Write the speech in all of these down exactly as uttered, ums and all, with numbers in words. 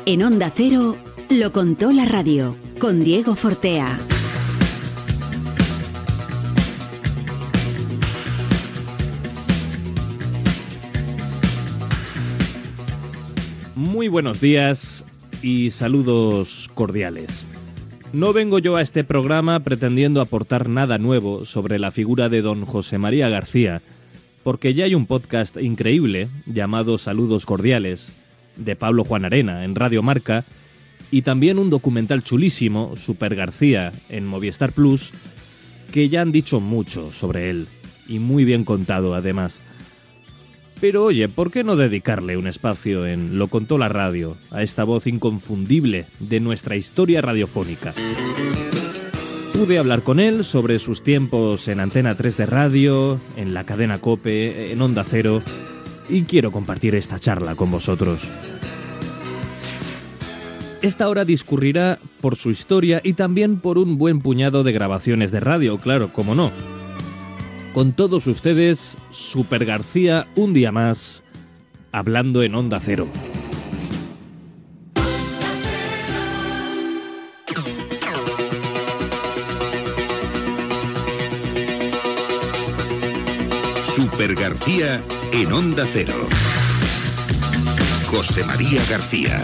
En Onda Cero, lo contó la radio, con Diego Fortea. Muy buenos días y saludos cordiales. No vengo yo a este programa pretendiendo aportar nada nuevo sobre la figura de don José María García, porque ya hay un podcast increíble llamado Saludos Cordiales, de Pablo Juan Arena, en Radio Marca, y también un documental chulísimo, Super García, en Movistar Plus, que ya han dicho mucho sobre él, y muy bien contado además. Pero oye, ¿por qué no dedicarle un espacio en Lo contó la radio, a esta voz inconfundible de nuestra historia radiofónica? Pude hablar con él sobre sus tiempos en Antena tres de radio, en la cadena COPE, en Onda Cero, y quiero compartir esta charla con vosotros. Esta hora discurrirá por su historia y también por un buen puñado de grabaciones de radio, claro, cómo no. Con todos ustedes, Super García, un día más, hablando en Onda Cero. Super García en Onda Cero. José María García.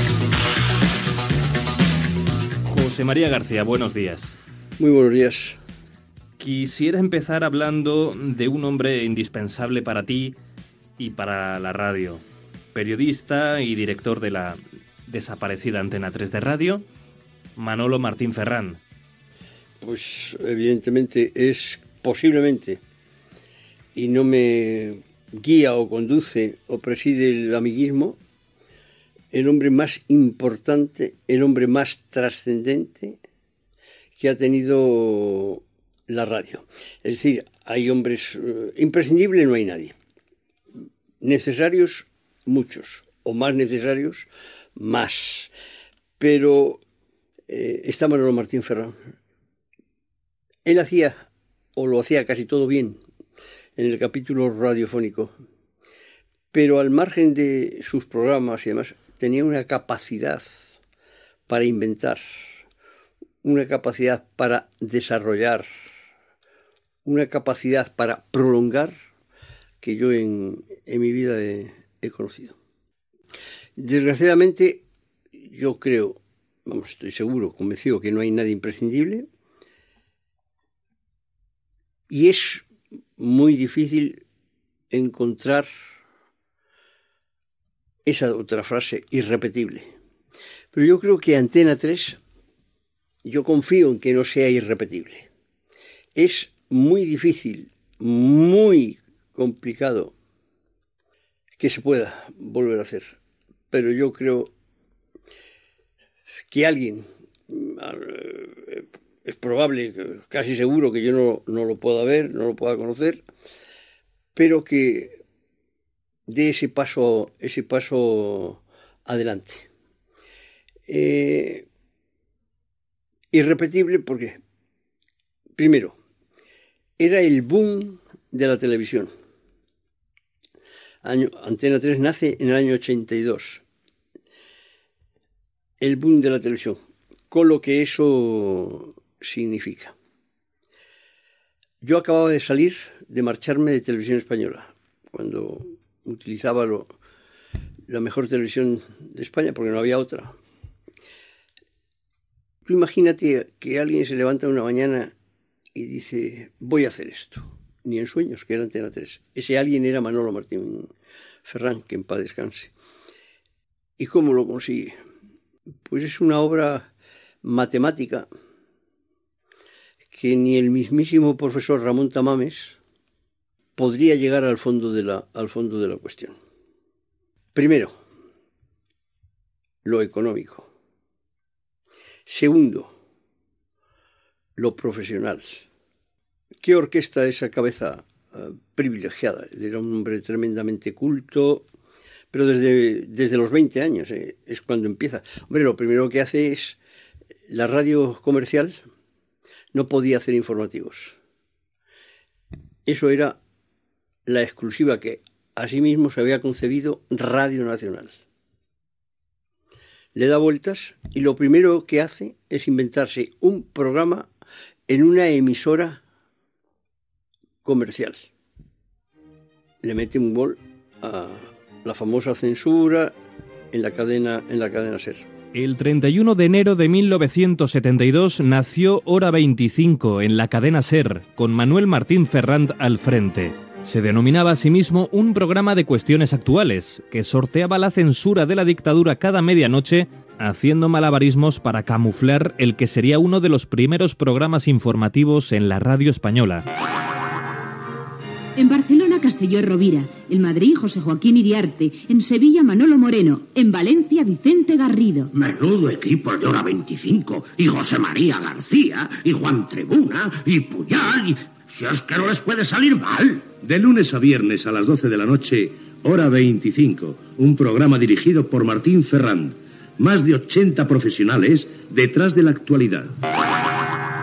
José María García, buenos días. Muy buenos días. Quisiera empezar hablando de un hombre indispensable para ti y para la radio. Periodista y director de la desaparecida Antena tres de radio, Manolo Martín Ferrán. Pues evidentemente es posiblemente, y no me guía o conduce o preside el amiguismo, el hombre más importante, el hombre más trascendente que ha tenido la radio. Es decir, hay hombres uh, imprescindibles, no hay nadie. Necesarios, muchos, o más necesarios, más. Pero eh, está Manolo Martín Ferrán. Él hacía, o lo hacía casi todo bien, en el capítulo radiofónico, pero al margen de sus programas y demás, tenía una capacidad para inventar, una capacidad para desarrollar, una capacidad para prolongar que yo en, en mi vida he, he conocido. Desgraciadamente, yo creo, vamos, estoy seguro, convencido que no hay nadie imprescindible, y es muy difícil encontrar esa otra frase irrepetible. Pero yo creo que Antena tres, yo confío en que no sea irrepetible. Es muy difícil, muy complicado que se pueda volver a hacer. Pero yo creo que alguien, es probable, casi seguro que yo no, no lo pueda ver, no lo pueda conocer, pero que dé ese paso, ese paso adelante. Eh, irrepetible porque, primero, era el boom de la televisión. Año, Antena tres nace en el año ochenta y dos. El boom de la televisión, con lo que eso significa. Yo acababa de salir, de marcharme de Televisión Española, cuando utilizaba lo, la mejor televisión de España, porque no había otra. Tú imagínate que alguien se levanta una mañana y dice, voy a hacer esto. Ni en sueños, que era Antena tres. Ese alguien era Manolo Martín Ferrán, que en paz descanse. ¿Y cómo lo consigue? Pues es una obra matemática que ni el mismísimo profesor Ramón Tamames podría llegar al fondo de la, al fondo de la cuestión. Primero, lo económico. Segundo, lo profesional. ¿Qué orquesta esa cabeza uh, privilegiada? Él era un hombre tremendamente culto, pero desde, desde los veinte años eh, es cuando empieza. Hombre, lo primero que hace es, la radio comercial no podía hacer informativos. Eso era la exclusiva que asimismo se había concebido Radio Nacional. le da vueltas y lo primero que hace es inventarse un programa en una emisora comercial. Le mete un gol a la famosa censura en la cadena, en la cadena SER. El treinta y uno de enero de mil novecientos setenta y dos nació Hora veinticinco en la cadena SER, con Manuel Martín Ferrand al frente. Se denominaba a sí mismo un programa de cuestiones actuales, que sorteaba la censura de la dictadura cada medianoche, haciendo malabarismos para camuflar el que sería uno de los primeros programas informativos en la radio española. En Barcelona, Castelló Rovira. En Madrid, José Joaquín Iriarte. En Sevilla, Manolo Moreno. En Valencia, Vicente Garrido. Menudo equipo de Hora veinticinco. Y José María García. Y Juan Tribuna. Y Puyal. Y... si es que no les puede salir mal. De lunes a viernes a las doce de la noche, Hora veinticinco. Un programa dirigido por Martín Ferrand. Más de ochenta profesionales detrás de la actualidad.